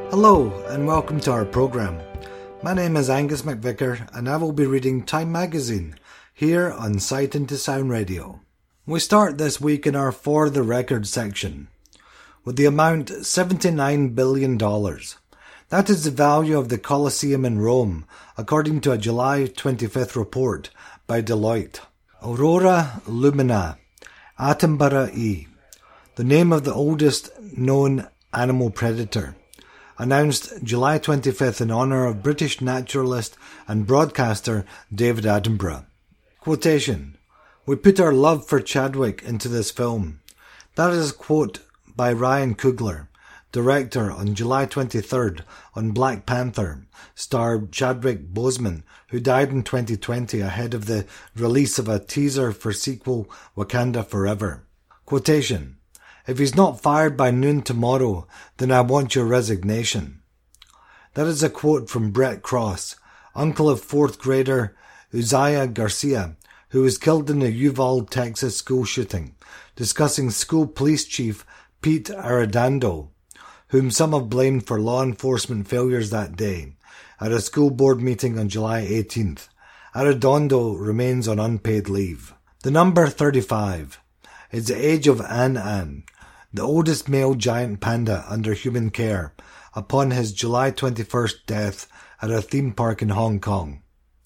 Hello and welcome to our programme. My name is Angus McVicker and I will be reading Time Magazine here on Sight into Sound Radio. We start this week in our For the Record section with the amount $79 billion. That is the value of the Colosseum in Rome according to a July 25th report by Deloitte. Aurora Lumina, Attenborough E, the name of the oldest known animal predator, announced July 25th in honour of British naturalist and broadcaster David Attenborough. Quotation, "We put our love for Chadwick into this film." That is a quote by Ryan Coogler, director on July 23rd on Black Panther, star Chadwick Boseman, who died in 2020 ahead of the release of a teaser for sequel Wakanda Forever. Quotation, "If he's not fired by noon tomorrow, then I want your resignation." That is a quote from Brett Cross, uncle of fourth grader Uzziah Garcia, who was killed in a Uvalde, Texas school shooting, discussing school police chief Pete Arredondo, whom some have blamed for law enforcement failures that day, at a school board meeting on July 18th. Arredondo remains on unpaid leave. The number 35 is the age of An, the oldest male giant panda under human care, upon his July 21st death at a theme park in Hong Kong.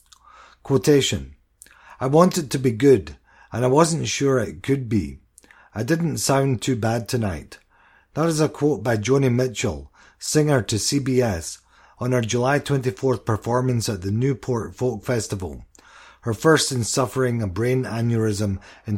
Quotation, "I want it to be good, and I wasn't sure it could be. I didn't sound too bad tonight." That is a quote by Joni Mitchell, singer to CBS, on her July 24th performance at the Newport Folk Festival, her first since suffering a brain aneurysm in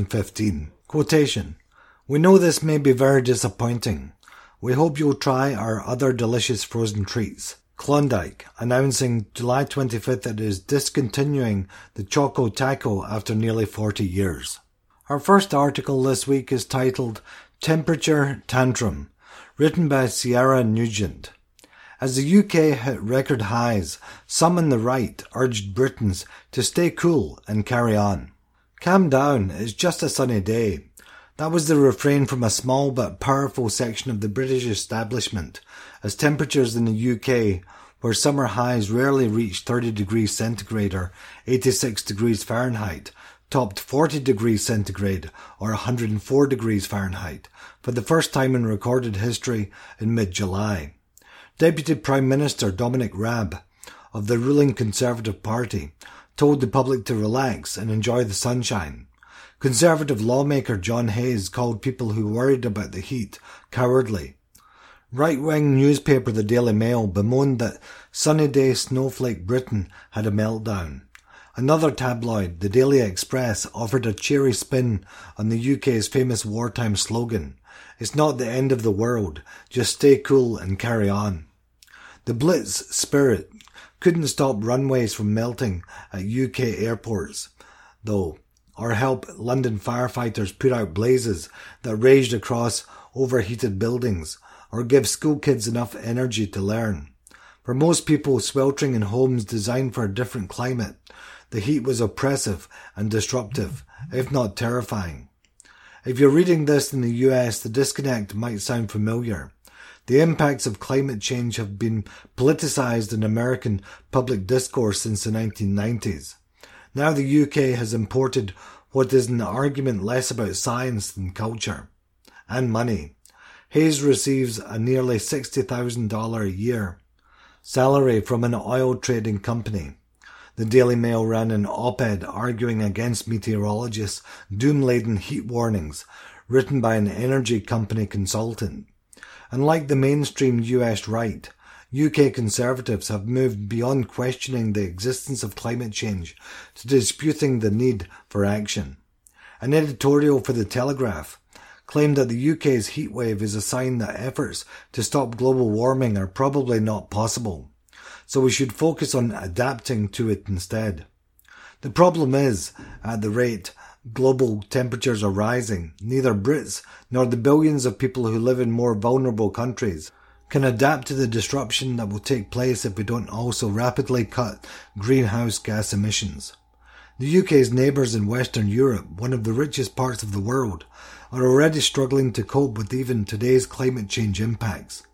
2015. Quotation, "We know this may be very disappointing. We hope you'll try our other delicious frozen treats." Klondike, announcing July 25th that it is discontinuing the Choco Taco after nearly 40 years. Our first article this week is titled Temperature Tantrum, written by Sierra Nugent. As the UK hit record highs, some on the right urged Britons to stay cool and carry on. "Calm down, it's just a sunny day." That was the refrain from a small but powerful section of the British establishment, as temperatures in the UK, where summer highs rarely reached 30 degrees centigrade or 86 degrees Fahrenheit, topped 40 degrees centigrade or 104 degrees Fahrenheit for the first time in recorded history in mid-July. Deputy Prime Minister Dominic Raab of the ruling Conservative Party told the public to relax and enjoy the sunshine. Conservative lawmaker John Hayes called people who worried about the heat cowardly. Right-wing newspaper The Daily Mail bemoaned that sunny day snowflake Britain had a meltdown. Another tabloid, the Daily Express, offered a cheery spin on the UK's famous wartime slogan, "It's not the end of the world, just stay cool and carry on." The Blitz spirit couldn't stop runways from melting at UK airports, though, or help London firefighters put out blazes that raged across overheated buildings, or give school kids enough energy to learn. For most people sweltering in homes designed for a different climate, the heat was oppressive and disruptive, if not terrifying. If you're reading this in the US, the disconnect might sound familiar. The impacts of climate change have been politicized in American public discourse since the 1990s. Now the UK has imported what is an argument less about science than culture. And money. Hayes receives a nearly $60,000 a year salary from an oil trading company. The Daily Mail ran an op-ed arguing against meteorologists' doom-laden heat warnings, written by an energy company consultant. Unlike the mainstream US right, UK Conservatives have moved beyond questioning the existence of climate change to disputing the need for action. An editorial for The Telegraph claimed that the UK's heatwave is a sign that efforts to stop global warming are probably not possible, so we should focus on adapting to it instead. The problem is, at the rate global temperatures are rising, neither Brits nor the billions of people who live in more vulnerable countries can adapt to the disruption that will take place if we don't also rapidly cut greenhouse gas emissions. The UK's neighbours in Western Europe, one of the richest parts of the world, are already struggling to cope with even today's climate change impacts.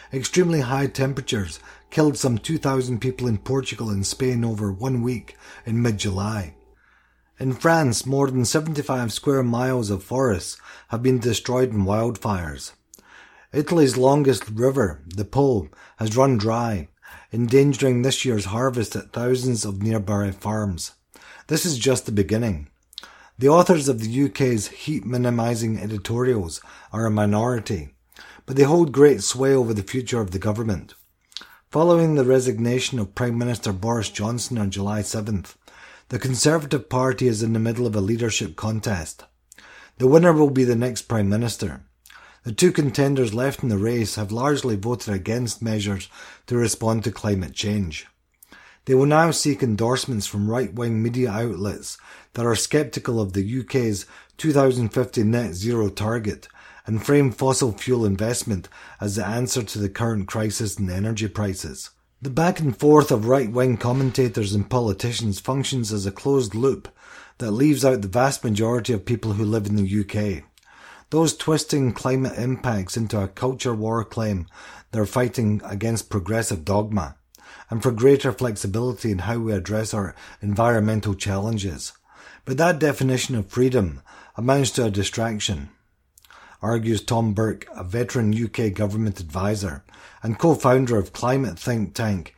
Extremely high temperatures killed some 2,000 people in Portugal and Spain over 1 week in mid-July. In France, more than 75 square miles of forests have been destroyed in wildfires. Italy's longest river, the Po, has run dry, endangering this year's harvest at thousands of nearby farms. This is just the beginning. The authors of the UK's heat-minimising editorials are a minority, but they hold great sway over the future of the government. Following the resignation of Prime Minister Boris Johnson on July 7th, the Conservative Party is in the middle of a leadership contest. The winner will be the next Prime Minister. The two contenders left in the race have largely voted against measures to respond to climate change. They will now seek endorsements from right-wing media outlets that are sceptical of the UK's 2050 net zero target and frame fossil fuel investment as the answer to the current crisis in energy prices. The back and forth of right-wing commentators and politicians functions as a closed loop that leaves out the vast majority of people who live in the UK. Those twisting climate impacts into a culture war claim they're fighting against progressive dogma and for greater flexibility in how we address our environmental challenges. But that definition of freedom amounts to a distraction, argues Tom Burke, a veteran UK government advisor and co-founder of climate think tank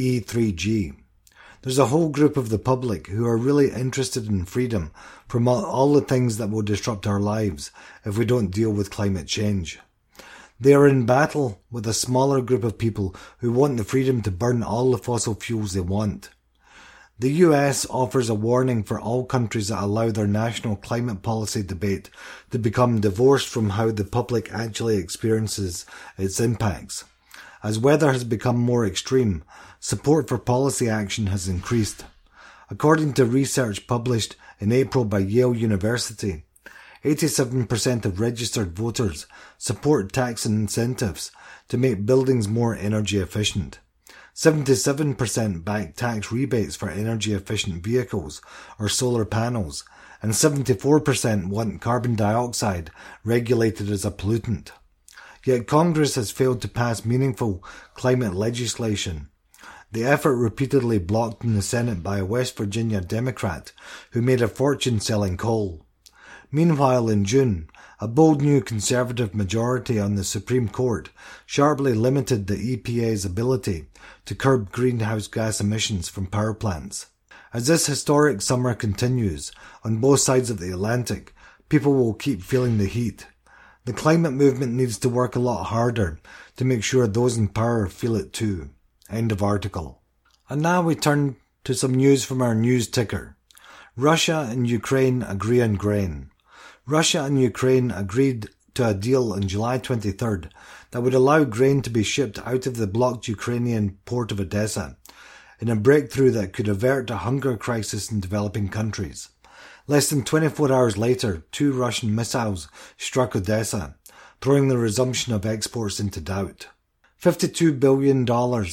E3G. There's a whole group of the public who are really interested in freedom from all the things that will disrupt our lives if we don't deal with climate change. They are in battle with a smaller group of people who want the freedom to burn all the fossil fuels they want. The US offers a warning for all countries that allow their national climate policy debate to become divorced from how the public actually experiences its impacts. As weather has become more extreme, support for policy action has increased. According to research published in April by Yale University, 87% of registered voters support tax incentives to make buildings more energy efficient. 77% back tax rebates for energy efficient vehicles or solar panels, and 74% want carbon dioxide regulated as a pollutant. Yet Congress has failed to pass meaningful climate legislation. The effort repeatedly blocked in the Senate by a West Virginia Democrat who made a fortune selling coal. Meanwhile, in June, a bold new Conservative majority on the Supreme Court sharply limited the EPA's ability to curb greenhouse gas emissions from power plants. As this historic summer continues, on both sides of the Atlantic, people will keep feeling the heat. The climate movement needs to work a lot harder to make sure those in power feel it too. End of article. And now we turn to some news from our news ticker. Russia and Ukraine agree on grain. Russia and Ukraine agreed to a deal on July 23rd that would allow grain to be shipped out of the blocked Ukrainian port of Odessa, in a breakthrough that could avert a hunger crisis in developing countries. Less than 24 hours later, 2 Russian missiles struck Odessa, throwing the resumption of exports into doubt. $52 billion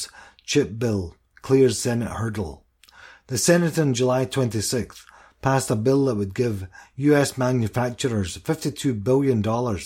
chip bill clears Senate hurdle. The Senate on July 26th passed a bill that would give US manufacturers $52 billion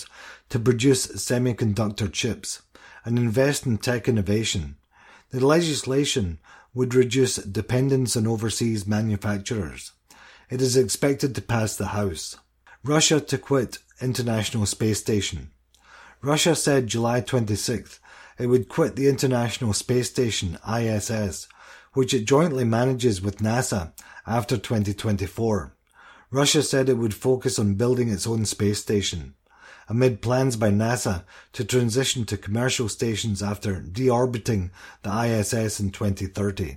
to produce semiconductor chips and invest in tech innovation. The legislation would reduce dependence on overseas manufacturers. It is expected to pass the House. Russia to quit International Space Station. Russia said July 26th it would quit the International Space Station, ISS, which it jointly manages with NASA after 2024. Russia said it would focus on building its own space station, amid plans by NASA to transition to commercial stations after deorbiting the ISS in 2030.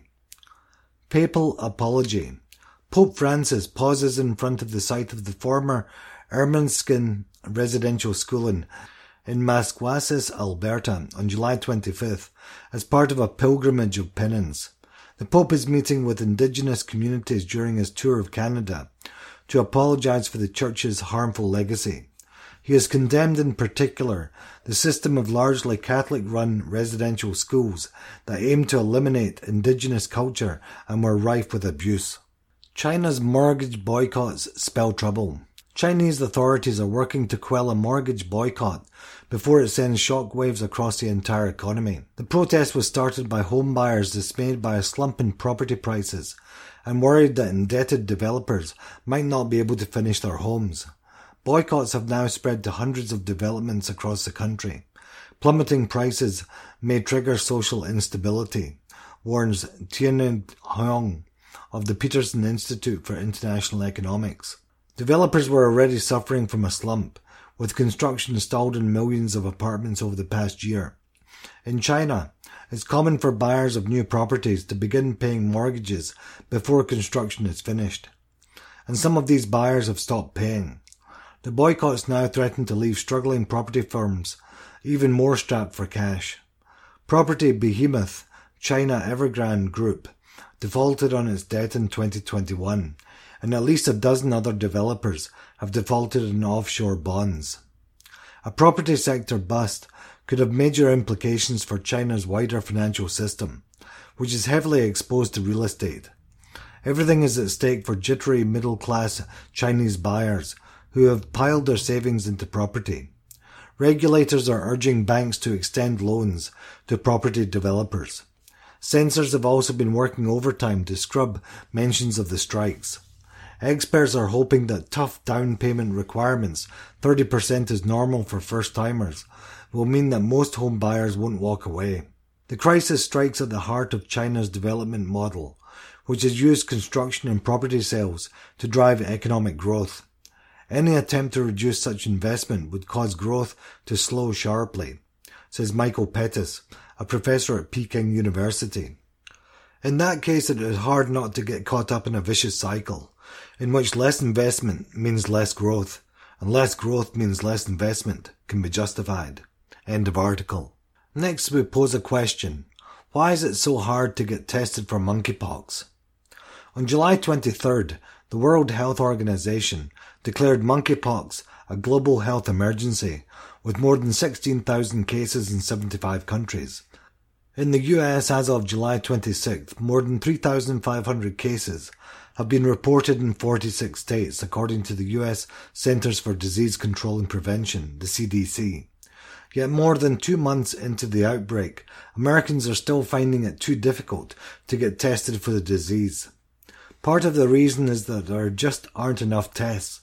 Papal apology. Pope Francis pauses in front of the site of the former Ermineskin residential school in Massachusetts, Alberta, on July 25th as part of a pilgrimage of penance. The Pope is meeting with Indigenous communities during his tour of Canada to apologise for the Church's harmful legacy. He has condemned in particular the system of largely Catholic-run residential schools that aim to eliminate Indigenous culture and were rife with abuse. China's mortgage boycotts spell trouble. Chinese authorities are working to quell a mortgage boycott before it sends shockwaves across the entire economy. The protest was started by home buyers dismayed by a slump in property prices and worried that indebted developers might not be able to finish their homes. Boycotts have now spread to hundreds of developments across the country. Plummeting prices may trigger social instability, warns Tianhe Huang of the Peterson Institute for International Economics. Developers were already suffering from a slump, with construction stalled in millions of apartments over the past year. In China, it's common for buyers of new properties to begin paying mortgages before construction is finished. And some of these buyers have stopped paying. The boycotts now threaten to leave struggling property firms even more strapped for cash. Property behemoth China Evergrande Group defaulted on its debt in 2021, and at least a dozen other developers have defaulted on offshore bonds. A property sector bust could have major implications for China's wider financial system, which is heavily exposed to real estate. Everything is at stake for jittery middle-class Chinese buyers who have piled their savings into property. Regulators are urging banks to extend loans to property developers. Censors have also been working overtime to scrub mentions of the strikes. Experts are hoping that tough down payment requirements, 30% is normal for first-timers, will mean that most home buyers won't walk away. The crisis strikes at the heart of China's development model, which has used construction and property sales to drive economic growth. Any attempt to reduce such investment would cause growth to slow sharply, says Michael Pettis, a professor at Peking University. In that case, it is hard not to get caught up in a vicious cycle, in which less investment means less growth, and less growth means less investment can be justified. End of article. Next, we pose a question. Why is it so hard to get tested for monkeypox? On July 23rd, the World Health Organization declared monkeypox a global health emergency, with more than 16,000 cases in 75 countries. In the US, as of July 26th, more than 3,500 cases have been reported in 46 states, according to the US Centers for Disease Control and Prevention, the CDC. Yet more than 2 months into the outbreak, Americans are still finding it too difficult to get tested for the disease. Part of the reason is that there just aren't enough tests.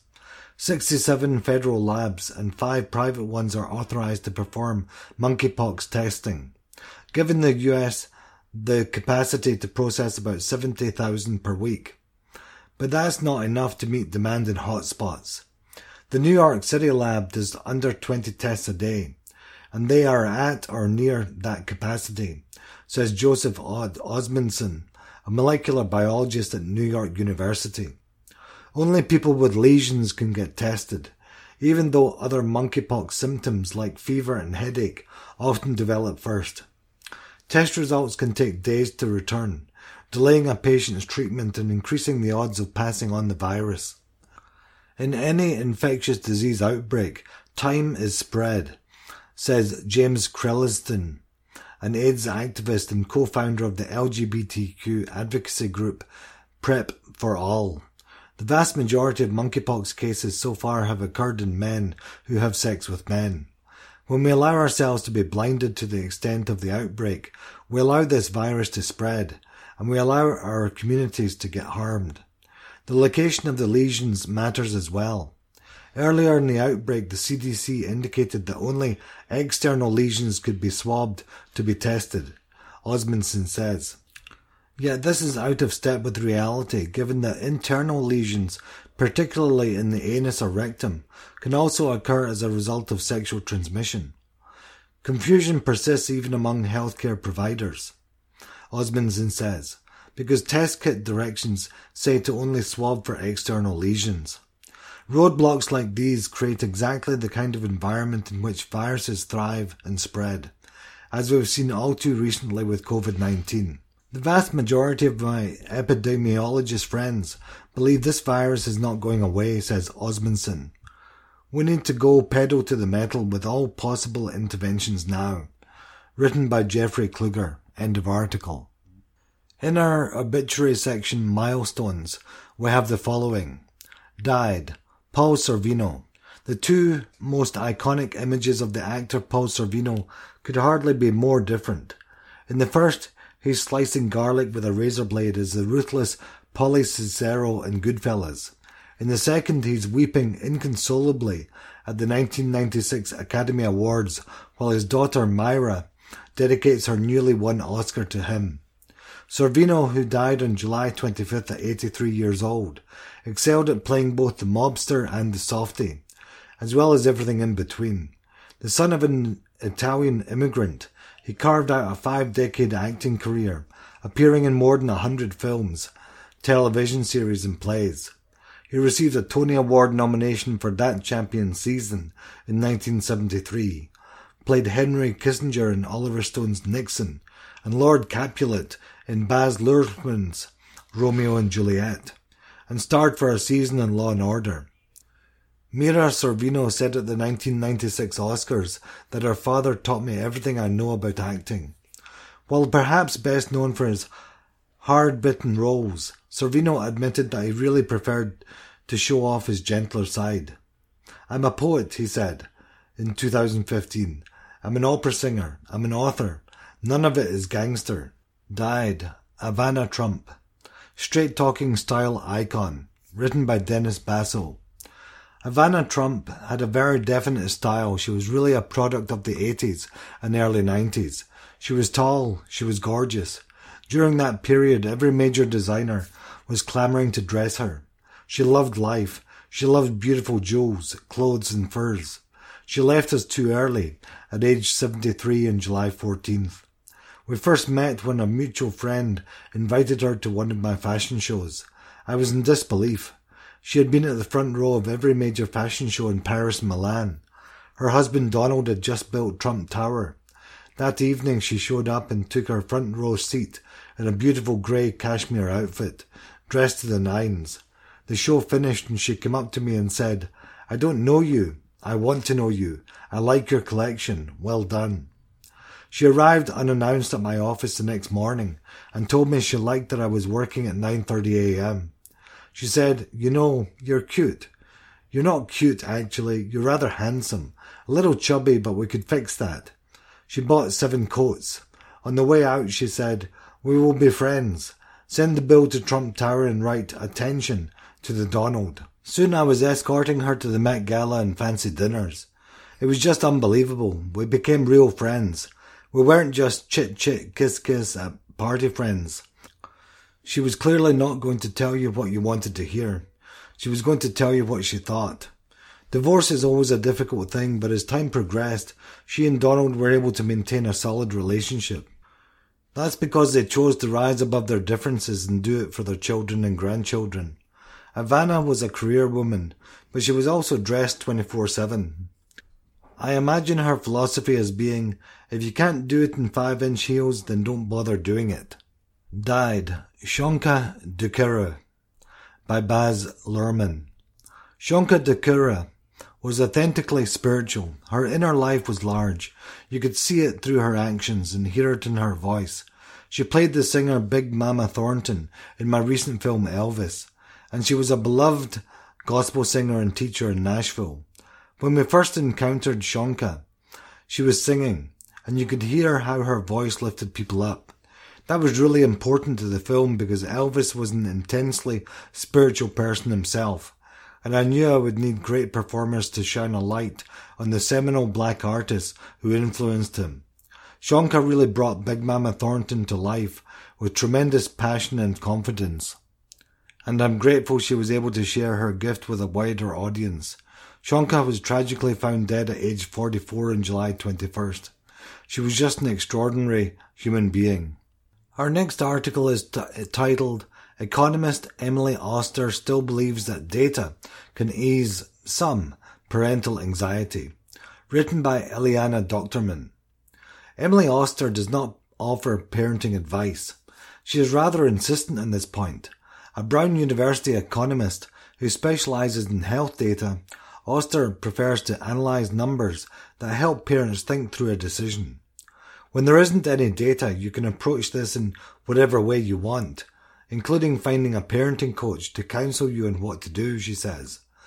67 federal labs and 5 private ones are authorized to perform monkeypox testing, giving the US the capacity to process about 70,000 per week. But that's not enough to meet demand in hotspots. The New York City lab does under 20 tests a day, and they are at or near that capacity, says Joseph Osmundson, a molecular biologist at New York University. Only people with lesions can get tested, even though other monkeypox symptoms like fever and headache often develop first. Test results can take days to return, delaying a patient's treatment and increasing the odds of passing on the virus. In any infectious disease outbreak, time is spread, says James Creliston, an AIDS activist and co-founder of the LGBTQ advocacy group PrEP for All. The vast majority of monkeypox cases so far have occurred in men who have sex with men. When we allow ourselves to be blinded to the extent of the outbreak, we allow this virus to spread, and we allow our communities to get harmed. The location of the lesions matters as well. Earlier in the outbreak, the CDC indicated that only external lesions could be swabbed to be tested, Osmundson says. Yet this is out of step with reality, given that internal lesions, particularly in the anus or rectum, can also occur as a result of sexual transmission. Confusion persists even among healthcare providers, Osmundson says, because test kit directions say to only swab for external lesions. Roadblocks like these create exactly the kind of environment in which viruses thrive and spread, as we've seen all too recently with COVID-19. The vast majority of my epidemiologist friends believe this virus is not going away, says Osmundson. We need to go pedal to the metal with all possible interventions now. Written by Jeffrey Kluger. End of article. In our obituary section, Milestones, we have the following. Died, Paul Sorvino. The two most iconic images of the actor Paul Sorvino could hardly be more different. In the first, he's slicing garlic with a razor blade as the ruthless Paulie Cicero in Goodfellas. In the second, he's weeping inconsolably at the 1996 Academy Awards while his daughter Myra dedicates her newly won Oscar to him. Sorvino, who died on July 25th at 83 years old, excelled at playing both the mobster and the softy, as well as everything in between. The son of an Italian immigrant, he carved out a 5-decade acting career, appearing in more than 100 films, television series and plays. He received a Tony Award nomination for That Champion Season in 1973, played Henry Kissinger in Oliver Stone's Nixon, and Lord Capulet in Baz Luhrmann's Romeo and Juliet, and starred for a season in Law and Order. Mira Sorvino said at the 1996 Oscars that her father taught me everything I know about acting. While perhaps best known for his hard-bitten roles, Sorvino admitted that he really preferred to show off his gentler side. "I'm a poet," he said in 2015. "I'm an opera singer. I'm an author. None of it is gangster." Died, Ivana Trump. Straight-talking style icon. Written by Dennis Basso. Ivana Trump had a very definite style. She was really a product of the 80s and early 90s. She was tall. She was gorgeous. During that period, every major designer was clamouring to dress her. She loved life. She loved beautiful jewels, clothes and furs. She left us too early, at age 73 on July 14th. We first met when a mutual friend invited her to one of my fashion shows. I was in disbelief. She had been at the front row of every major fashion show in Paris and Milan. Her husband Donald had just built Trump Tower. That evening she showed up and took her front row seat in a beautiful grey cashmere outfit, dressed to the nines. The show finished and she came up to me and said, "I don't know you. I want to know you. I like your collection. Well done." She arrived unannounced at my office the next morning and told me she liked that I was working at 9:30 a.m. She said, "You know, you're cute. You're not cute, actually. You're rather handsome. A little chubby, but we could fix that." She bought 7 coats. On the way out, she said, "We will be friends. Send the bill to Trump Tower and write, 'Attention,' to the Donald." Soon I was escorting her to the Met Gala and fancy dinners. It was just unbelievable. We became real friends. We weren't just chit-chit, kiss-kiss at party friends. She was clearly not going to tell you what you wanted to hear. She was going to tell you what she thought. Divorce is always a difficult thing, but as time progressed, she and Donald were able to maintain a solid relationship. That's because they chose to rise above their differences and do it for their children and grandchildren. Ivana was a career woman, but she was also dressed 24/7. I imagine her philosophy as being, if you can't do it in 5-inch heels, then don't bother doing it. Died, Shonka Dukura, by Baz Luhrmann. Shonka Dukura was authentically spiritual. Her inner life was large. You could see it through her actions and hear it in her voice. She played the singer Big Mama Thornton in my recent film Elvis, and she was a beloved gospel singer and teacher in Nashville. When we first encountered Shonka, she was singing, and you could hear how her voice lifted people up. That was really important to the film because Elvis was an intensely spiritual person himself, and I knew I would need great performers to shine a light on the seminal black artists who influenced him. Shonka really brought Big Mama Thornton to life with tremendous passion and confidence, and I'm grateful she was able to share her gift with a wider audience. Shonka was tragically found dead at age 44 on July 21st. She was just an extraordinary human being. Our next article is titled, "Economist Emily Oster Still Believes That Data Can Ease Some Parental Anxiety," written by Eliana Doctorman. Emily Oster does not offer parenting advice. She is rather insistent on this point. A Brown University economist who specialises in health data, Oster prefers to analyse numbers that help parents think through a decision. When there isn't any data, you can approach this in whatever way you want, including finding a parenting coach to counsel you on what to do, she says.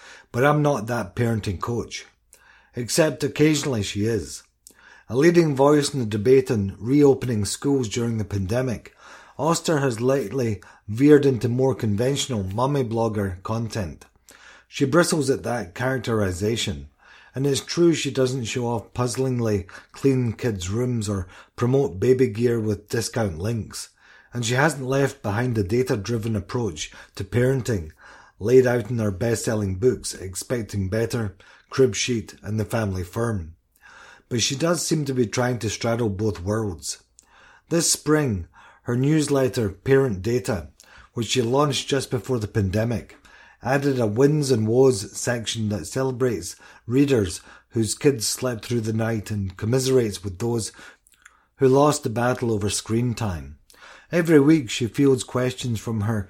but I'm not that parenting coach. Except occasionally she is. A leading voice in the debate on reopening schools during the pandemic, Auster has lately veered into more conventional mummy blogger content. She bristles at that characterization, and it's true she doesn't show off puzzlingly clean kids' rooms or promote baby gear with discount links, and she hasn't left behind the data-driven approach to parenting laid out in her best-selling books Expecting Better, Crib Sheet and The Family Firm. But she does seem to be trying to straddle both worlds. This spring, her newsletter Parent Data, which she launched just before the pandemic, added a wins and woes section that celebrates readers whose kids slept through the night and commiserates with those who lost the battle over screen time. Every week she fields questions from her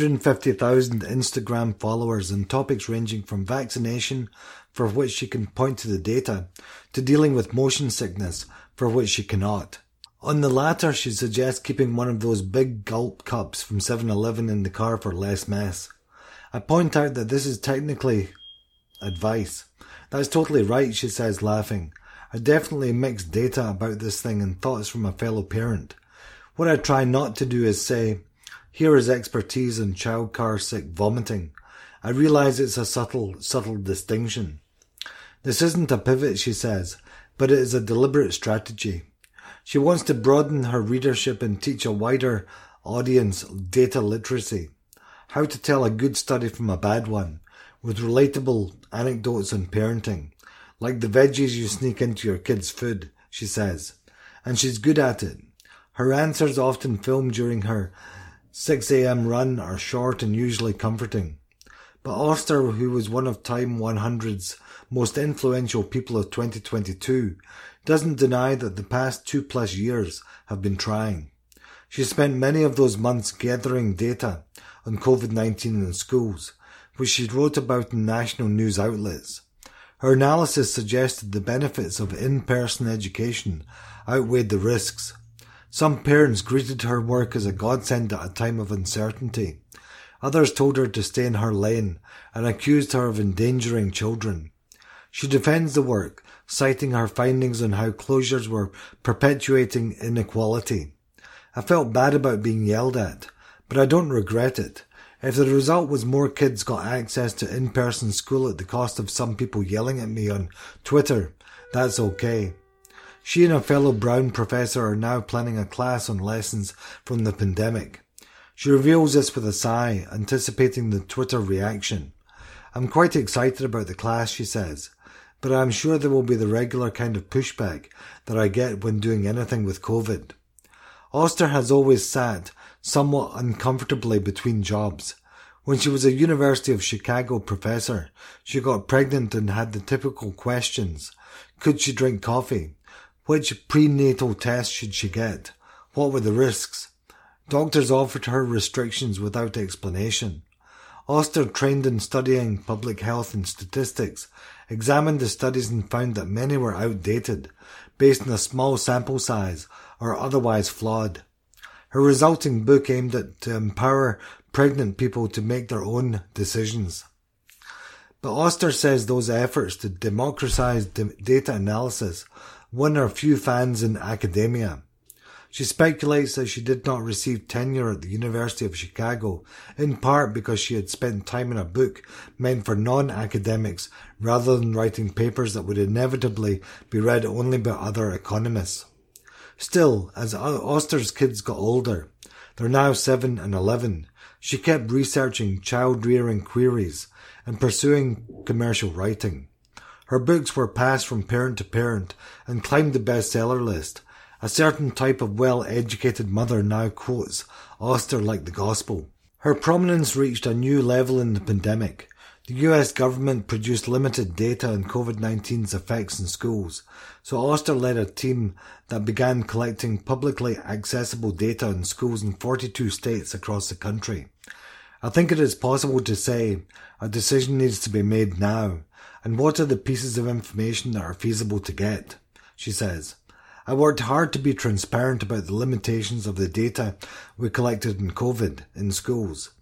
150,000 Instagram followers on topics ranging from vaccination, for which she can point to the data, to dealing with motion sickness, for which she cannot. On the latter, she suggests keeping one of those big gulp cups from 7-Eleven in the car for less mess. I point out that this is technically advice. That's totally right, she says, laughing. I definitely mix data about this thing and thoughts from a fellow parent. What I try not to do is say, here is expertise on child car sick vomiting. I realise it's a subtle distinction. This isn't a pivot, she says, but it is a deliberate strategy. She wants to broaden her readership and teach a wider audience data literacy. How to tell a good study from a bad one, with relatable anecdotes on parenting, like the veggies you sneak into your kids' food, she says. And she's good at it. Her answers, often filmed during her 6 a.m. run, are short and usually comforting. But Auster, who was one of Time 100's most influential people of 2022, doesn't deny that the past 2+ years have been trying. She spent many of those months gathering data on COVID-19 in schools, which she wrote about in national news outlets. Her analysis suggested the benefits of in-person education outweighed the risks. Some parents greeted her work as a godsend at a time of uncertainty. Others told her to stay in her lane and accused her of endangering children. She defends the work, citing her findings on how closures were perpetuating inequality. I felt bad about being yelled at, but I don't regret it. If the result was more kids got access to in-person school at the cost of some people yelling at me on Twitter, that's okay. She and a fellow Brown professor are now planning a class on lessons from the pandemic. She reveals this with a sigh, anticipating the Twitter reaction. I'm quite excited about the class, she says, but I'm sure there will be the regular kind of pushback that I get when doing anything with COVID. Auster has always sat somewhat uncomfortably between jobs. When she was a University of Chicago professor, she got pregnant and had the typical questions. Could she drink coffee? Which prenatal test should she get? What were the risks? Doctors offered her restrictions without explanation. Auster, trained in studying public health and statistics, examined the studies and found that many were outdated, based on a small sample size, or otherwise flawed. Her resulting book aimed to empower pregnant people to make their own decisions. But Auster says those efforts to democratize data analysis won her few fans in academia. She speculates that she did not receive tenure at the University of Chicago, in part because she had spent time in a book meant for non-academics rather than writing papers that would inevitably be read only by other economists. Still, as Auster's kids got older, they're now 7 and 11, she kept researching child-rearing queries and pursuing commercial writing. Her books were passed from parent to parent and climbed the bestseller list. A certain type of well-educated mother now quotes Auster like the gospel. Her prominence reached a new level in the pandemic. The US government produced limited data on COVID-19's effects in schools, so Auster led a team that began collecting publicly accessible data on schools in 42 states across the country. I think it is possible to say a decision needs to be made now, and what are the pieces of information that are feasible to get, she says. I worked hard to be transparent about the limitations of the data we collected in COVID in schools.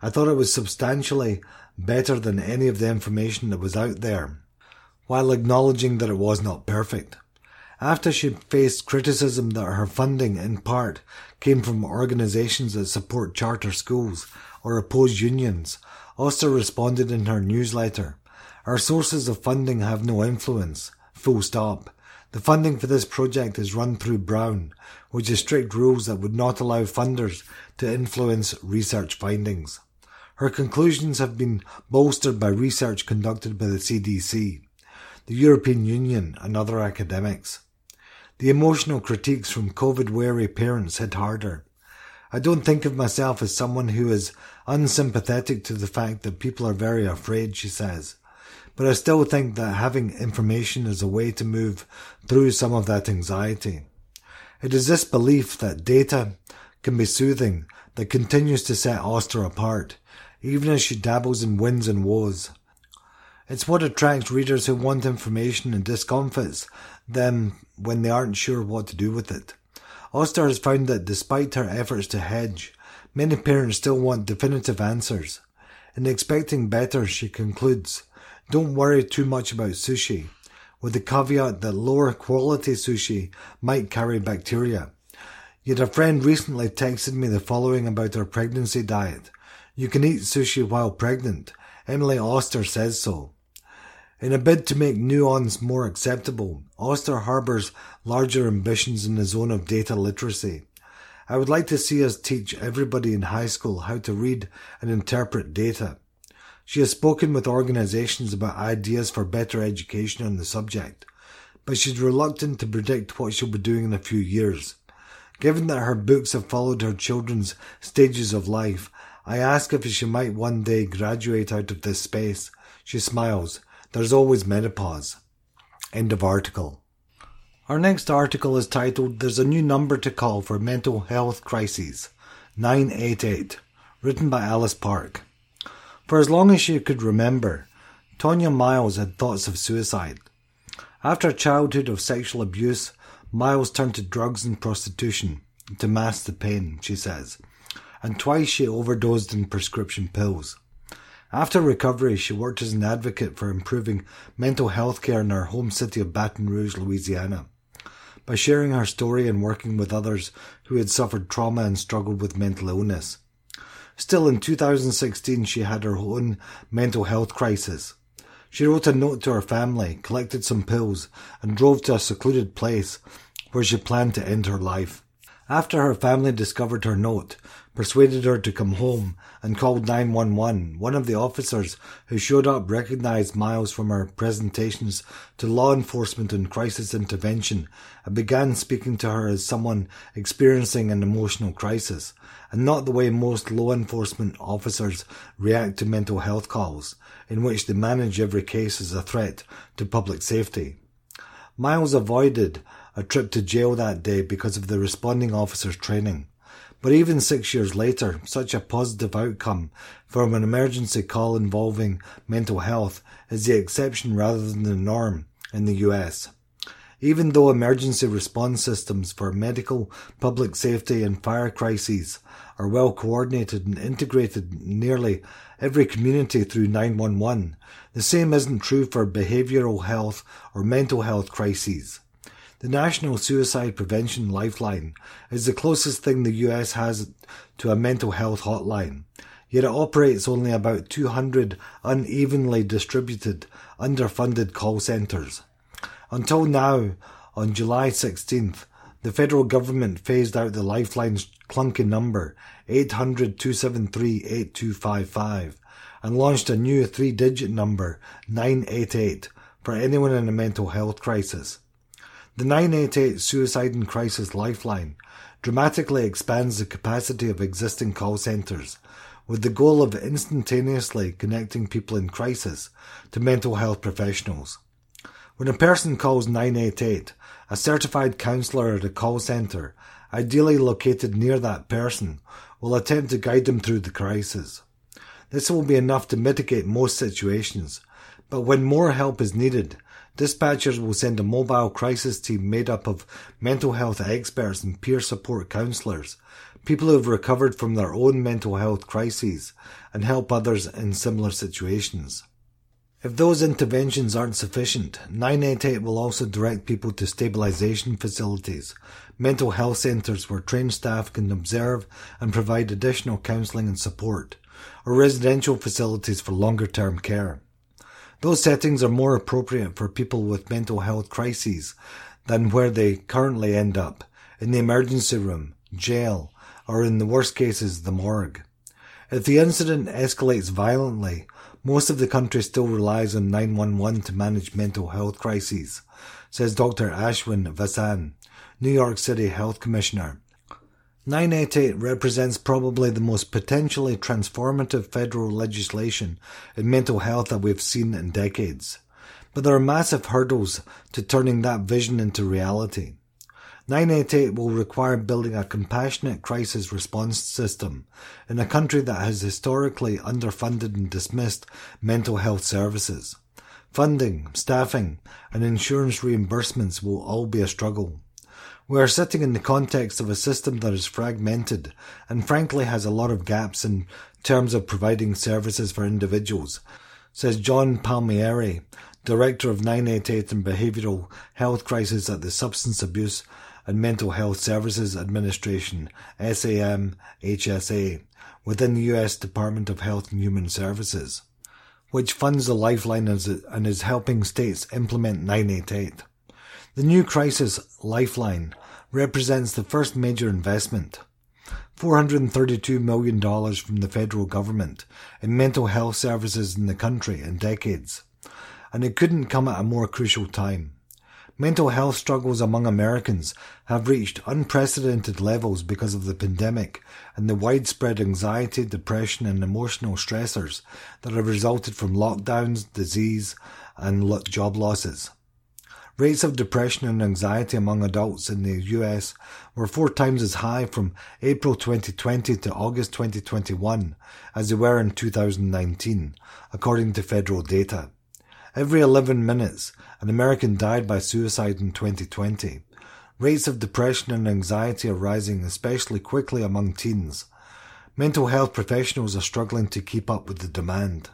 I thought it was substantially better than any of the information that was out there, while acknowledging that it was not perfect. After she faced criticism that her funding, in part, came from organisations that support charter schools or oppose unions, Oster responded in her newsletter, "Our sources of funding have no influence. Full stop. The funding for this project is run through Brown, which has strict rules that would not allow funders to influence research findings." Her conclusions have been bolstered by research conducted by the CDC, the European Union and other academics. The emotional critiques from COVID-wary parents hit harder. "I don't think of myself as someone who is unsympathetic to the fact that people are very afraid," she says, "but I still think that having information is a way to move through some of that anxiety." It is this belief that data can be soothing that continues to set Oster apart, even as she dabbles in wins and woes. It's what attracts readers who want information and discomfits them when they aren't sure what to do with it. Oster has found that despite her efforts to hedge, many parents still want definitive answers. In Expecting Better, she concludes, "Don't worry too much about sushi, with the caveat that lower quality sushi might carry bacteria." Yet a friend recently texted me the following about her pregnancy diet. "You can eat sushi while pregnant. Emily Oster says so." In a bid to make nuance more acceptable, Oster harbours larger ambitions in the zone of data literacy. "I would like to see us teach everybody in high school how to read and interpret data." She has spoken with organisations about ideas for better education on the subject, but she's reluctant to predict what she'll be doing in a few years. Given that her books have followed her children's stages of life, I ask if she might one day graduate out of this space. She smiles. "There's always menopause." End of article. Our next article is titled, "There's a New Number to Call for Mental Health Crises, 988, written by Alice Park. For as long as she could remember, Tonya Miles had thoughts of suicide. After a childhood of sexual abuse, Miles turned to drugs and prostitution to mask the pain, she says, and twice she overdosed on prescription pills. After recovery, she worked as an advocate for improving mental health care in her home city of Baton Rouge, Louisiana. By sharing her story and working with others who had suffered trauma and struggled with mental illness. Still, in 2016, she had her own mental health crisis. She wrote a note to her family, collected some pills, and drove to a secluded place where she planned to end her life. After her family discovered her note, persuaded her to come home, and called 911, one of the officers who showed up recognized Miles from her presentations to law enforcement and crisis intervention and began speaking to her as someone experiencing an emotional crisis, and not the way most law enforcement officers react to mental health calls, in which they manage every case as a threat to public safety. Miles avoided a trip to jail that day because of the responding officer's training. But even 6 years later, such a positive outcome from an emergency call involving mental health is the exception rather than the norm in the US. Even though emergency response systems for medical, public safety and fire crises are well coordinated and integrated in nearly every community through 911, the same isn't true for behavioural health or mental health crises. The National Suicide Prevention Lifeline is the closest thing the US has to a mental health hotline, yet it operates only about 200 unevenly distributed, underfunded call centres. Until now, on July 16th, the federal government phased out the Lifeline's clunky number, 800-273-8255, and launched a new 3-digit number, 988, for anyone in a mental health crisis. The 988 Suicide and Crisis Lifeline dramatically expands the capacity of existing call centres, with the goal of instantaneously connecting people in crisis to mental health professionals. When a person calls 988, a certified counsellor at a call centre, ideally located near that person, will attempt to guide them through the crisis. This will be enough to mitigate most situations, but when more help is needed, Dispatchers will send a mobile crisis team made up of mental health experts and peer support counsellors, people who have recovered from their own mental health crises, and help others in similar situations. If those interventions aren't sufficient, 988 will also direct people to stabilisation facilities, mental health centres where trained staff can observe and provide additional counselling and support, or residential facilities for longer-term care. Those settings are more appropriate for people with mental health crises than where they currently end up, in the emergency room, jail, or in the worst cases, the morgue. If the incident escalates violently, most of the country still relies on 911 to manage mental health crises, says Dr. Ashwin Vasan, New York City Health Commissioner. 988 represents probably the most potentially transformative federal legislation in mental health that we've seen in decades. But there are massive hurdles to turning that vision into reality. 988 will require building a compassionate crisis response system in a country that has historically underfunded and dismissed mental health services. Funding, staffing, and insurance reimbursements will all be a struggle. We are sitting in the context of a system that is fragmented and frankly has a lot of gaps in terms of providing services for individuals, says John Palmieri, Director of 988 and Behavioural Health Crisis at the Substance Abuse and Mental Health Services Administration, SAMHSA, within the U.S. Department of Health and Human Services, which funds the Lifeline and is helping states implement 988. The new crisis Lifeline represents the first major investment, $432 million from the federal government in mental health services in the country in decades, and it couldn't come at a more crucial time. Mental health struggles among Americans have reached unprecedented levels because of the pandemic and the widespread anxiety, depression and emotional stressors that have resulted from lockdowns, disease and job losses. Rates of depression and anxiety among adults in the US were 4 times as high from April 2020 to August 2021 as they were in 2019, according to federal data. Every 11 minutes, an American died by suicide in 2020. Rates of depression and anxiety are rising especially quickly among teens. Mental health professionals are struggling to keep up with the demand.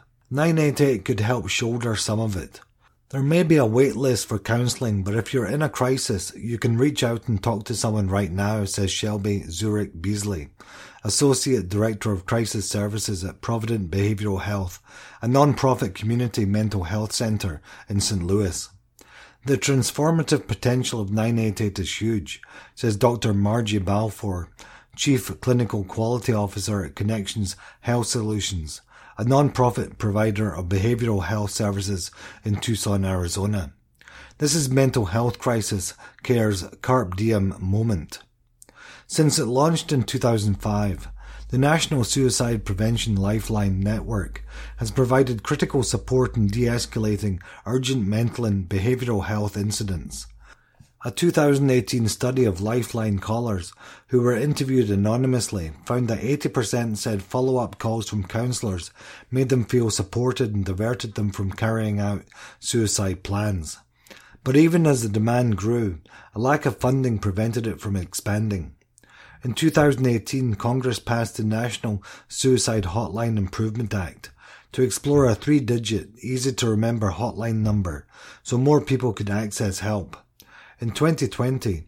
988 could help shoulder some of it. There may be a wait list for counselling, but if you're in a crisis, you can reach out and talk to someone right now, says Shelby Zurich Beasley, Associate Director of Crisis Services at Provident Behavioural Health, a non-profit community mental health centre in St. Louis. The transformative potential of 988 is huge, says Dr. Margie Balfour, Chief Clinical Quality Officer at Connections Health Solutions, a non-profit provider of behavioral health services in Tucson, Arizona. This is Mental Health Crisis Care's Carpe Diem moment. Since it launched in 2005, the National Suicide Prevention Lifeline Network has provided critical support in de-escalating urgent mental and behavioral health incidents. A 2018 study of Lifeline callers who were interviewed anonymously found that 80% said follow-up calls from counsellors made them feel supported and diverted them from carrying out suicide plans. But even as the demand grew, a lack of funding prevented it from expanding. In 2018, Congress passed the National Suicide Hotline Improvement Act to explore a 3-digit, easy-to-remember hotline number so more people could access help. In 2020,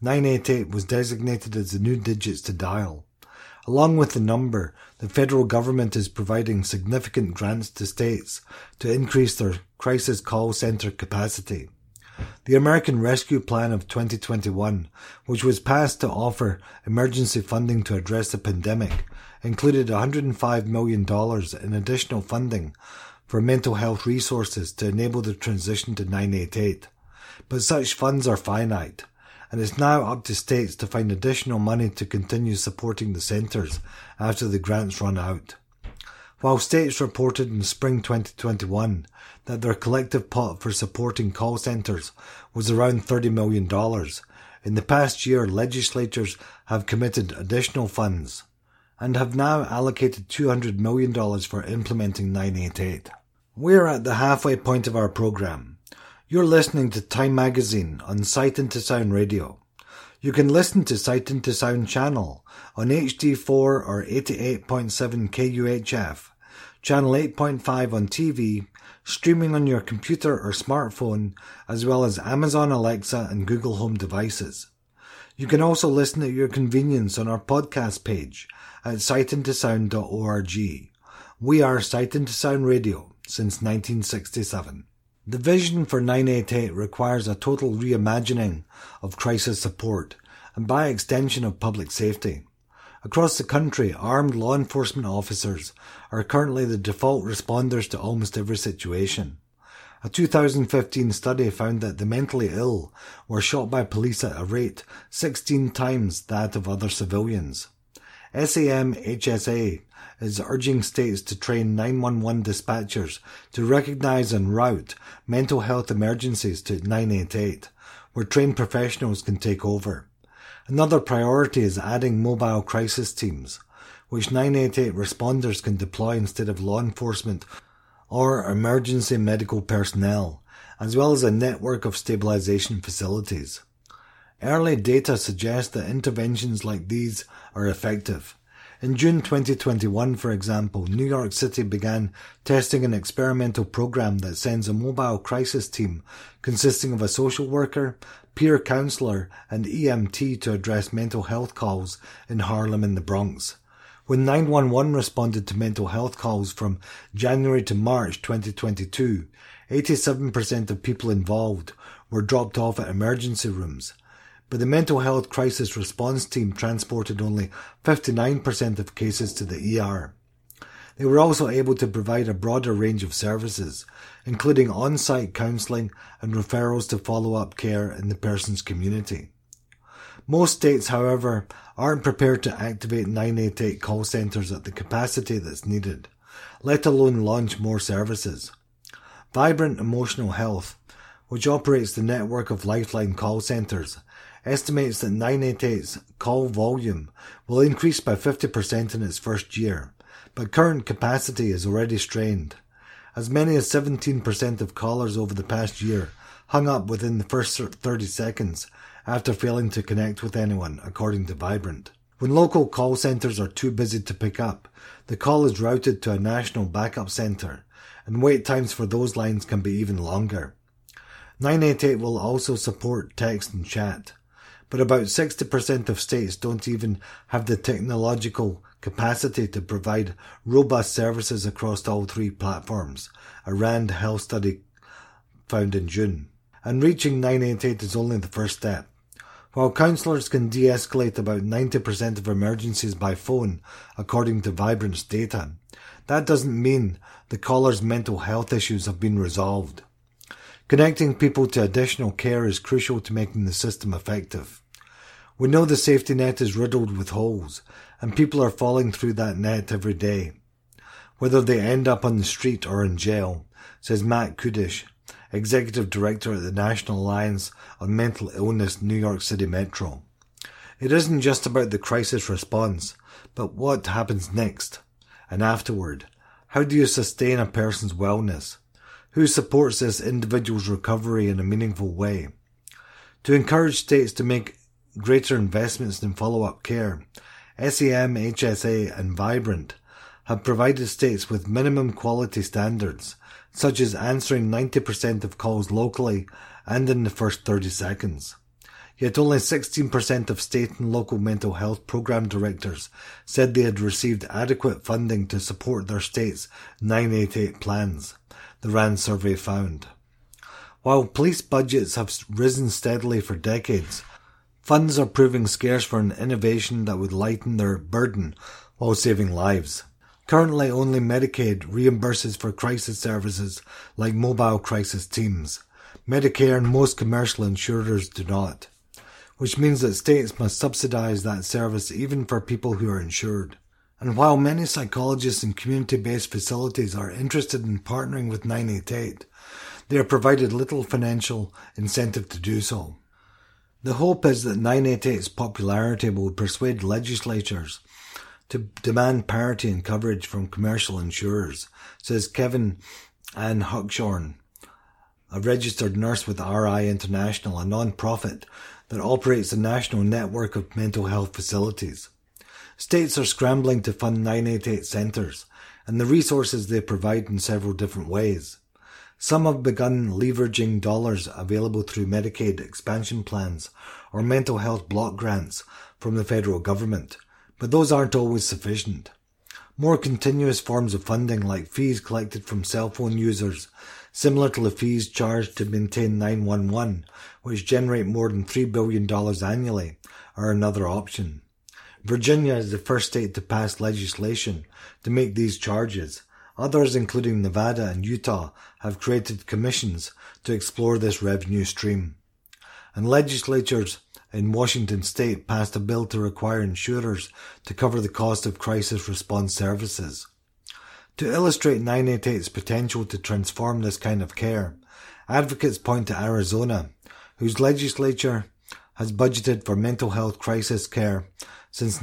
988 was designated as the new digits to dial. Along with the number, the federal government is providing significant grants to states to increase their crisis call centre capacity. The American Rescue Plan of 2021, which was passed to offer emergency funding to address the pandemic, included $105 million in additional funding for mental health resources to enable the transition to 988. But such funds are finite, and it's now up to states to find additional money to continue supporting the centres after the grants run out. While states reported in spring 2021 that their collective pot for supporting call centres was around $30 million, in the past year legislatures have committed additional funds and have now allocated $200 million for implementing 988. We're at the halfway point of our programme. You're listening to Time Magazine on Sight Into Sound Radio. You can listen to Sight Into Sound channel on HD4 or 88.7 KUHF, channel 8.5 on TV, streaming on your computer or smartphone, as well as Amazon Alexa and Google Home devices. You can also listen at your convenience on our podcast page at sightintosound.org. We are Sight Into Sound Radio since 1967. The vision for 988 requires a total reimagining of crisis support and by extension of public safety. Across the country, armed law enforcement officers are currently the default responders to almost every situation. A 2015 study found that the mentally ill were shot by police at a rate 16 times that of other civilians. SAM-HSA is urging states to train 911 dispatchers to recognise and route mental health emergencies to 988, where trained professionals can take over. Another priority is adding mobile crisis teams, which 988 responders can deploy instead of law enforcement or emergency medical personnel, as well as a network of stabilisation facilities. Early data suggests that interventions like these are effective. In June 2021, for example, New York City began testing an experimental program that sends a mobile crisis team consisting of a social worker, peer counsellor and EMT to address mental health calls in Harlem and the Bronx. When 911 responded to mental health calls from January to March 2022, 87% of people involved were dropped off at emergency rooms. But the mental health crisis response team transported only 59% of cases to the ER. They were also able to provide a broader range of services, including on-site counselling and referrals to follow-up care in the person's community. Most states, however, aren't prepared to activate 988 call centres at the capacity that's needed, let alone launch more services. Vibrant Emotional Health, which operates the network of Lifeline call centres, estimates that 988's call volume will increase by 50% in its first year, but current capacity is already strained. As many as 17% of callers over the past year hung up within the first 30 seconds after failing to connect with anyone, according to Vibrant. When local call centres are too busy to pick up, the call is routed to a national backup centre, and wait times for those lines can be even longer. 988 will also support text and chat, but about 60% of states don't even have the technological capacity to provide robust services across all three platforms, a RAND health study found in June. And reaching 988 is only the first step. While counsellors can de-escalate about 90% of emergencies by phone, according to Vibrant's data, that doesn't mean the caller's mental health issues have been resolved. Connecting people to additional care is crucial to making the system effective. We know the safety net is riddled with holes, and people are falling through that net every day, whether they end up on the street or in jail, says Matt Kudish, Executive Director at the National Alliance on Mental Illness New York City Metro. It isn't just about the crisis response, but what happens next and afterward. How do you sustain a person's wellness? Who supports this individual's recovery in a meaningful way? To encourage states to make greater investments in follow-up care, SAM-HSA and Vibrant have provided states with minimum quality standards, such as answering 90% of calls locally and in the first 30 seconds. Yet only 16% of state and local mental health program directors said they had received adequate funding to support their state's 988 plans, the RAND survey found. While police budgets have risen steadily for decades, funds are proving scarce for an innovation that would lighten their burden while saving lives. Currently, only Medicaid reimburses for crisis services like mobile crisis teams. Medicare and most commercial insurers do not, which means that states must subsidise that service even for people who are insured. And while many psychologists and community-based facilities are interested in partnering with 988, they are provided little financial incentive to do so. The hope is that 988's popularity will persuade legislatures to demand parity in coverage from commercial insurers, says Kevin Ann Huckshorn, a registered nurse with RI International, a non-profit that operates a national network of mental health facilities. States are scrambling to fund 988 centres and the resources they provide in several different ways. Some have begun leveraging dollars available through Medicaid expansion plans or mental health block grants from the federal government, but those aren't always sufficient. More continuous forms of funding, like fees collected from cell phone users, similar to the fees charged to maintain 911, which generate more than $3 billion annually, are another option. Virginia is the first state to pass legislation to make these charges. Others, including Nevada and Utah, have created commissions to explore this revenue stream. And legislatures in Washington state passed a bill to require insurers to cover the cost of crisis response services. To illustrate 988's potential to transform this kind of care, advocates point to Arizona, whose legislature has budgeted for mental health crisis care since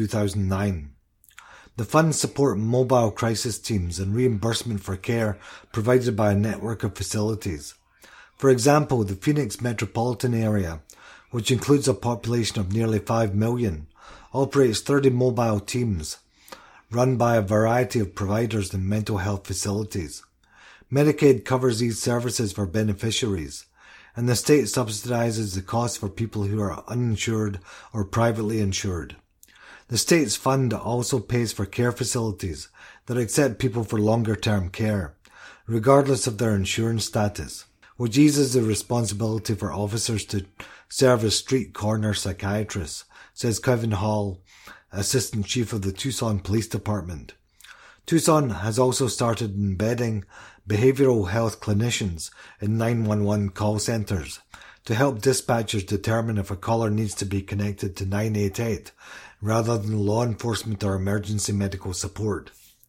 2009. The funds support mobile crisis teams and reimbursement for care provided by a network of facilities. For example, the Phoenix metropolitan area, which includes a population of nearly 5 million, operates 30 mobile teams run by a variety of providers in mental health facilities. Medicaid covers these services for beneficiaries, and the state subsidizes the cost for people who are uninsured or privately insured. The state's fund also pays for care facilities that accept people for longer-term care, regardless of their insurance status, which eases the responsibility for officers to serve as street corner psychiatrists, says Kevin Hall, Assistant Chief of the Tucson Police Department. Tucson has also started embedding behavioral health clinicians in 911 call centers to help dispatchers determine if a caller needs to be connected to 988 rather than law enforcement or emergency medical support.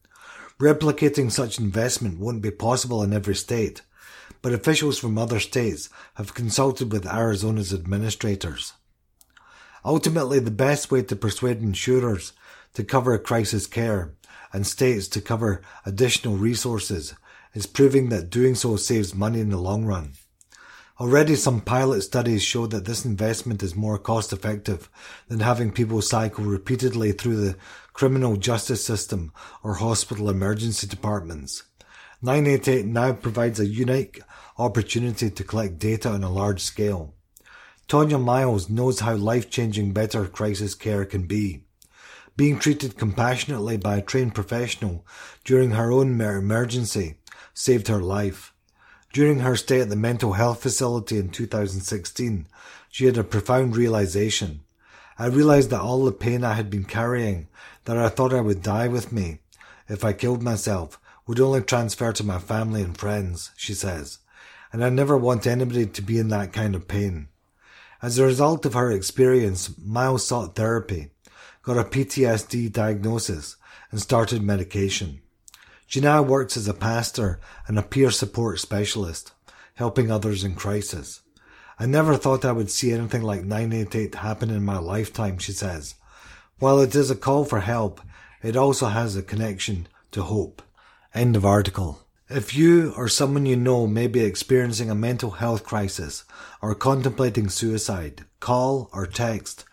Replicating such investment won't be possible in every state, but officials from other states have consulted with Arizona's administrators. Ultimately, the best way to persuade insurers to cover crisis care and states to cover additional resources is proving that doing so saves money in the long run. Already some pilot studies show that this investment is more cost-effective than having people cycle repeatedly through the criminal justice system or hospital emergency departments. 988 now provides a unique opportunity to collect data on a large scale. Tonya Miles knows how life-changing better crisis care can be. Being treated compassionately by a trained professional during her own emergency saved her life. During her stay at the mental health facility in 2016, she had a profound realization. I realized that all the pain I had been carrying, that I thought I would die with me if I killed myself, would only transfer to my family and friends, she says, and I never want anybody to be in that kind of pain. As a result of her experience, Miles sought therapy, got a PTSD diagnosis, and started medication. She now works as a pastor and a peer support specialist, helping others in crisis. I never thought I would see anything like 988 happen in my lifetime, she says. While it is a call for help, it also has a connection to hope. End of article. If you or someone you know may be experiencing a mental health crisis or contemplating suicide, call or text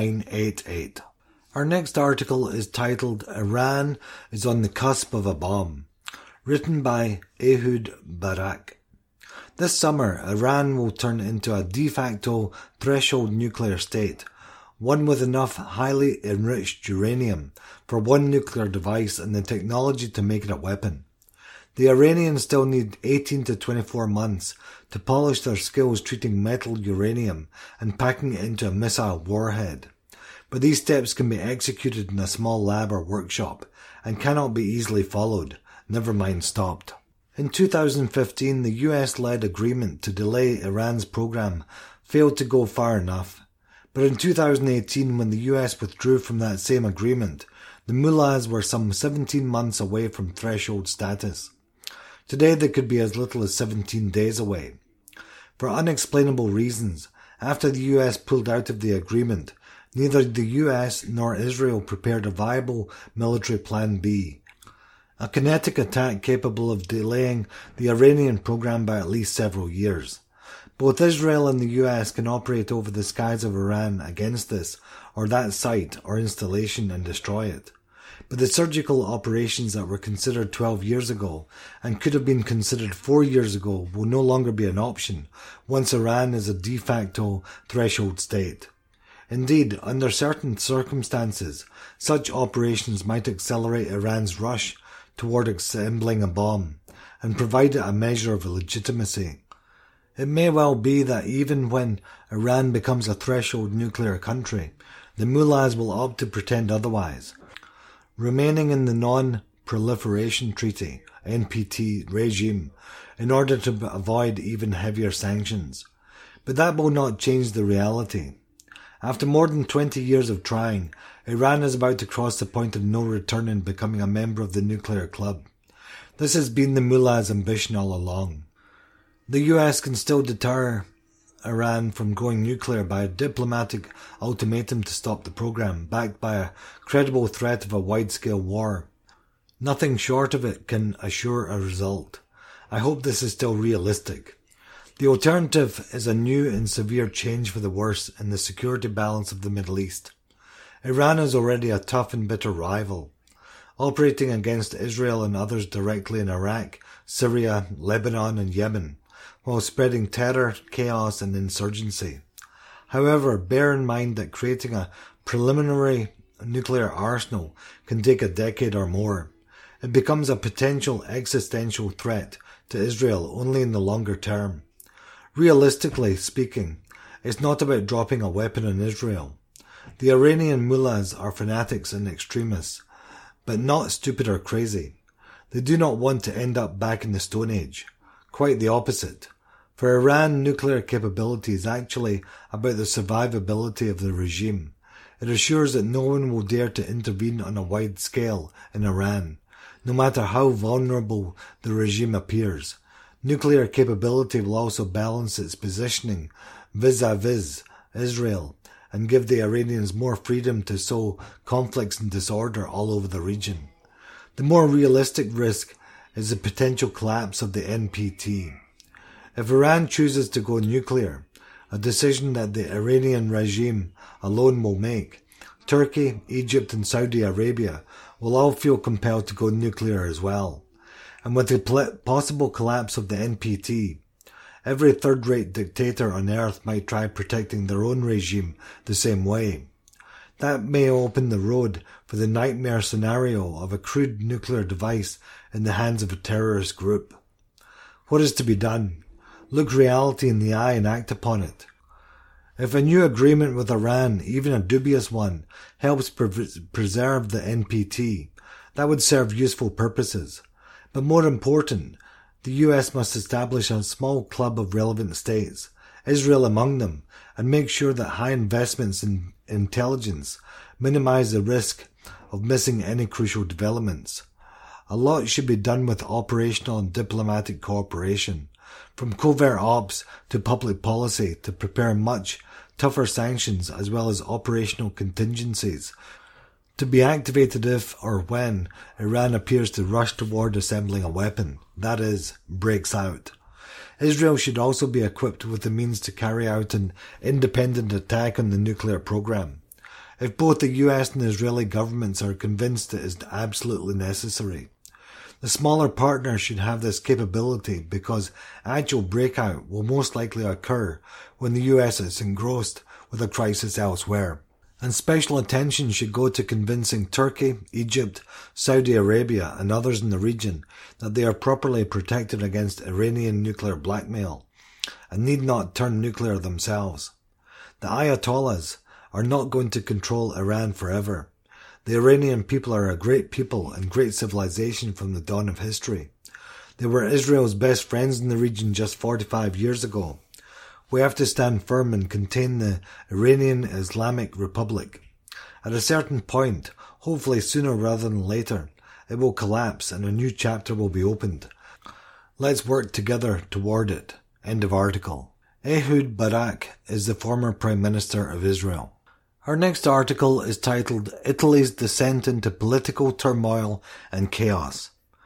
988. Our next article is titled Iran is on the cusp of a bomb, written by Ehud Barak. This summer, Iran will turn into a de facto threshold nuclear state, one with enough highly enriched uranium for one nuclear device and the technology to make it a weapon. The Iranians still need 18 to 24 months to polish their skills treating metal uranium and packing it into a missile warhead. But these steps can be executed in a small lab or workshop and cannot be easily followed, never mind stopped. In 2015, the US-led agreement to delay Iran's program failed to go far enough. But in 2018, when the US withdrew from that same agreement, the mullahs were some 17 months away from threshold status. Today they could be as little as 17 days away. For unexplainable reasons, after the US pulled out of the agreement, neither the US nor Israel prepared a viable military plan B. a kinetic attack capable of delaying the Iranian program by at least several years. Both Israel and the US can operate over the skies of Iran against this or that site or installation and destroy it. But the surgical operations that were considered 12 years ago and could have been considered 4 years ago will no longer be an option once Iran is a de facto threshold state. Indeed, under certain circumstances, such operations might accelerate Iran's rush toward assembling a bomb and provide it a measure of legitimacy. It may well be that even when Iran becomes a threshold nuclear country, the mullahs will opt to pretend otherwise, remaining in the Non-Proliferation Treaty (NPT) regime in order to avoid even heavier sanctions. But that will not change the reality. After more than 20 years of trying, Iran is about to cross the point of no return in becoming a member of the nuclear club. This has been the mullahs' ambition all along. The US can still deter Iran from going nuclear by a diplomatic ultimatum to stop the program, backed by a credible threat of a wide-scale war. Nothing short of it can assure a result. I hope this is still realistic. The alternative is a new and severe change for the worse in the security balance of the Middle East. Iran is already a tough and bitter rival, operating against Israel and others directly in Iraq, Syria, Lebanon and Yemen, while spreading terror, chaos and insurgency. However, bear in mind that creating a preliminary nuclear arsenal can take a decade or more. It becomes a potential existential threat to Israel only in the longer term. Realistically speaking, it's not about dropping a weapon on Israel. The Iranian mullahs are fanatics and extremists, but not stupid or crazy. They do not want to end up back in the Stone Age. Quite the opposite. For Iran, nuclear capability is actually about the survivability of the regime. It assures that no one will dare to intervene on a wide scale in Iran, no matter how vulnerable the regime appears. Nuclear capability will also balance its positioning vis-a-vis Israel and give the Iranians more freedom to sow conflicts and disorder all over the region. The more realistic risk is the potential collapse of the NPT. If Iran chooses to go nuclear, a decision that the Iranian regime alone will make, Turkey, Egypt and Saudi Arabia will all feel compelled to go nuclear as well. And with the possible collapse of the NPT, every third-rate dictator on earth might try protecting their own regime the same way. That may open the road for the nightmare scenario of a crude nuclear device in the hands of a terrorist group. What is to be done? Look reality in the eye and act upon it. If a new agreement with Iran, even a dubious one, helps preserve the NPT, that would serve useful purposes. But more important, the US must establish a small club of relevant states, Israel among them, and make sure that high investments in intelligence minimize the risk of missing any crucial developments. A lot should be done with operational and diplomatic cooperation, from covert ops to public policy to prepare much tougher sanctions as well as operational contingencies to be activated if or when Iran appears to rush toward assembling a weapon, that is, breaks out. Israel should also be equipped with the means to carry out an independent attack on the nuclear program, if both the US and Israeli governments are convinced it is absolutely necessary. The smaller partner should have this capability because actual breakout will most likely occur when the US is engrossed with a crisis elsewhere. And special attention should go to convincing Turkey, Egypt, Saudi Arabia and others in the region that they are properly protected against Iranian nuclear blackmail and need not turn nuclear themselves. The Ayatollahs are not going to control Iran forever. The Iranian people are a great people and great civilization from the dawn of history. They were Israel's best friends in the region just 45 years ago. We have to stand firm and contain the Iranian Islamic Republic. At a certain point, hopefully sooner rather than later, it will collapse and a new chapter will be opened. Let's work together toward it. End of article. Ehud Barak is the former Prime Minister of Israel. Our next article is titled Italy's Descent into Political Turmoil and Chaos.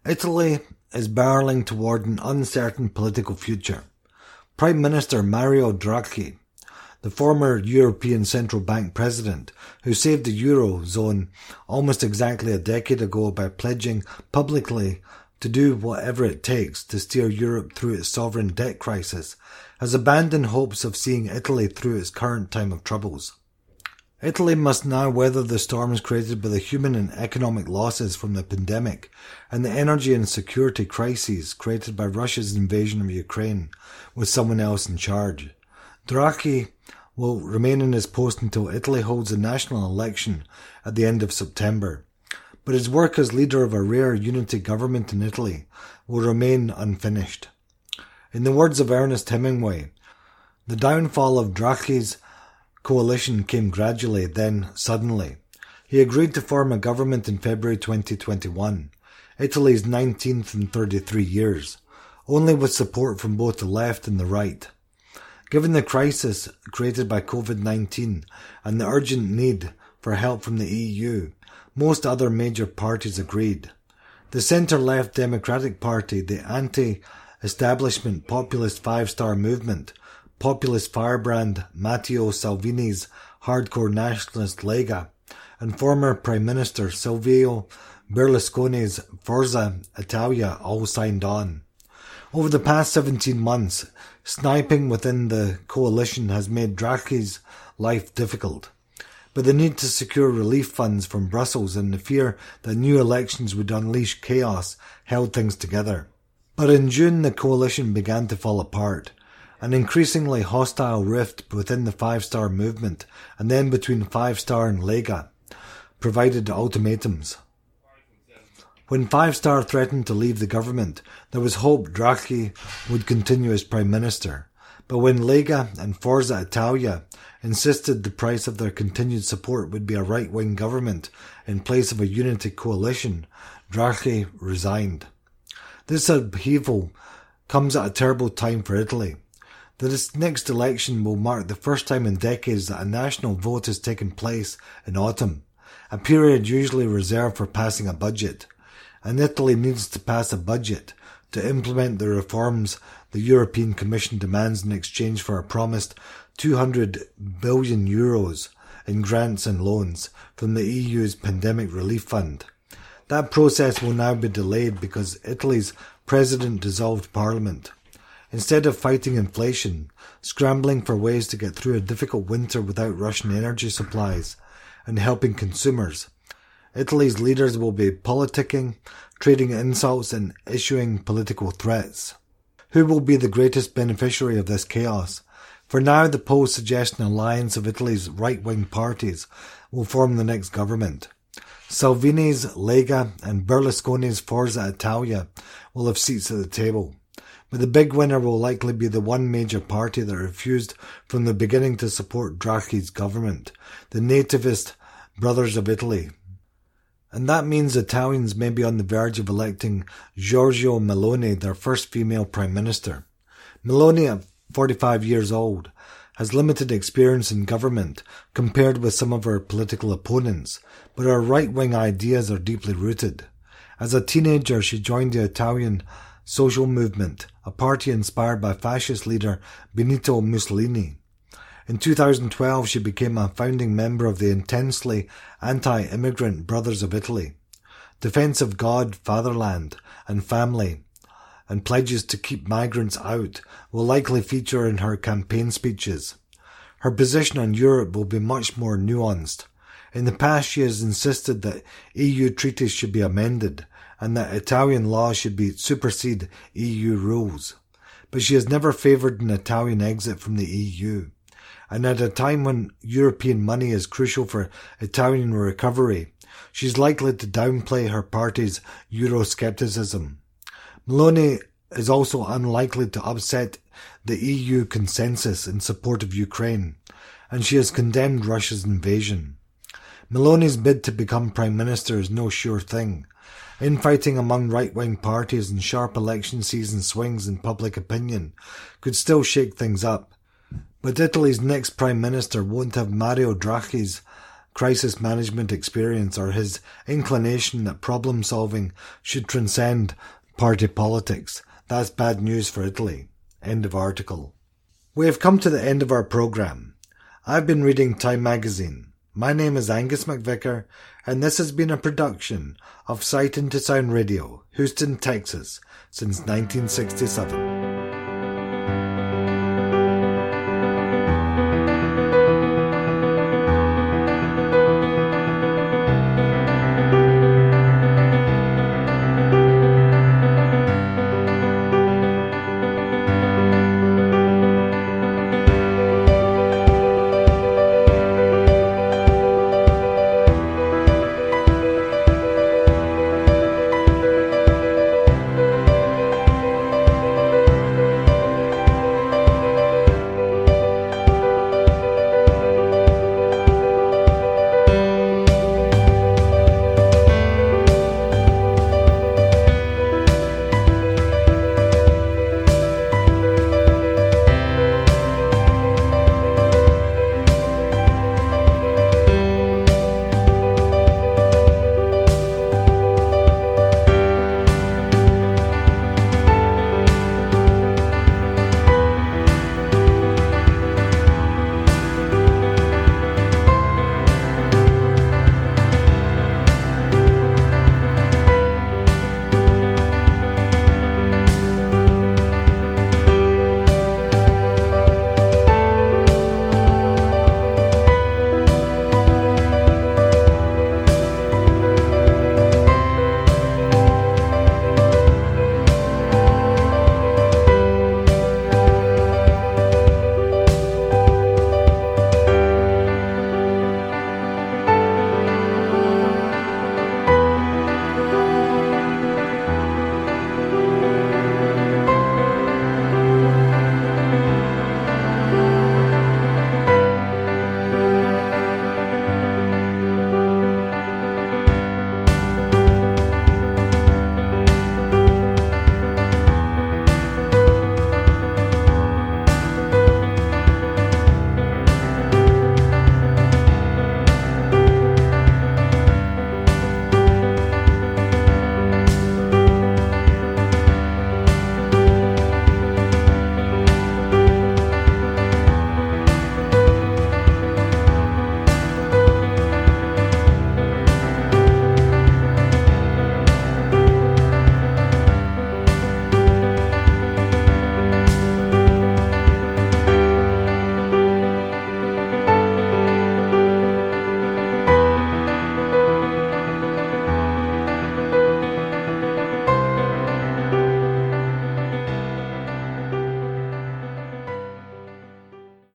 Italy is barreling toward an uncertain political future. Prime Minister Mario Draghi, the former European Central Bank president, who saved the Eurozone almost exactly a decade ago by pledging publicly to do whatever it takes to steer Europe through its sovereign debt crisis, has abandoned hopes of seeing Italy through its current time of troubles. Italy must now weather the storms created by the human and economic losses from the pandemic and the energy and security crises created by Russia's invasion of Ukraine, with someone else in charge. Draghi will remain in his post until Italy holds a national election at the end of September, but his work as leader of a rare unity government in Italy will remain unfinished. In the words of Ernest Hemingway, the downfall of Draghi's coalition came gradually, then suddenly. He agreed to form a government in February 2021, Italy's 19th in 33 years, only with support from both the left and the right. Given the crisis created by COVID-19 and the urgent need for help from the EU, most other major parties agreed. The centre-left Democratic Party, the anti-establishment populist five-star movement, populist firebrand Matteo Salvini's hardcore nationalist Lega, and former Prime Minister Silvio Berlusconi's Forza Italia all signed on. Over the past 17 months, sniping within the coalition has made Draghi's life difficult. But the need to secure relief funds from Brussels and the fear that new elections would unleash chaos held things together. But in June the coalition began to fall apart. An increasingly hostile rift within the Five-Star movement and then between Five-Star and Lega provided ultimatums. When Five-Star threatened to leave the government, there was hope Draghi would continue as Prime Minister. But when Lega and Forza Italia insisted the price of their continued support would be a right-wing government in place of a unity coalition, Draghi resigned. This upheaval comes at a terrible time for Italy. This next election will mark the first time in decades that a national vote has taken place in autumn, a period usually reserved for passing a budget. And Italy needs to pass a budget to implement the reforms the European Commission demands in exchange for a promised €200 billion in grants and loans from the EU's Pandemic Relief Fund. That process will now be delayed because Italy's president dissolved parliament. Instead of fighting inflation, scrambling for ways to get through a difficult winter without Russian energy supplies, and helping consumers, Italy's leaders will be politicking, trading insults and issuing political threats. Who will be the greatest beneficiary of this chaos? For now, the polls suggest an alliance of Italy's right-wing parties will form the next government. Salvini's Lega and Berlusconi's Forza Italia will have seats at the table. But the big winner will likely be the one major party that refused from the beginning to support Draghi's government, the nativist Brothers of Italy. And that means Italians may be on the verge of electing Giorgia Meloni their first female Prime Minister. Meloni, at 45 years old, has limited experience in government compared with some of her political opponents, but her right-wing ideas are deeply rooted. As a teenager, she joined the Italian Social Movement, a party inspired by fascist leader Benito Mussolini. In 2012, she became a founding member of the intensely anti-immigrant Brothers of Italy. Defense of God, fatherland, and family, and pledges to keep migrants out will likely feature in her campaign speeches. Her position on Europe will be much more nuanced. In the past, she has insisted that EU treaties should be amended and that Italian law should supersede EU rules. But she has never favoured an Italian exit from the EU. And at a time when European money is crucial for Italian recovery, she's likely to downplay her party's Euroscepticism. Meloni is also unlikely to upset the EU consensus in support of Ukraine, and she has condemned Russia's invasion. Meloni's bid to become Prime Minister is no sure thing. Infighting among right-wing parties and sharp election season swings in public opinion could still shake things up. But Italy's next Prime Minister won't have Mario Draghi's crisis management experience or his inclination that problem solving should transcend party politics. That's bad news for Italy. End of article. We have come to the end of our programme. I've been reading Time magazine. My name is Angus McVicker, and this has been a production of Sight into Sound Radio, Houston, Texas, since 1967.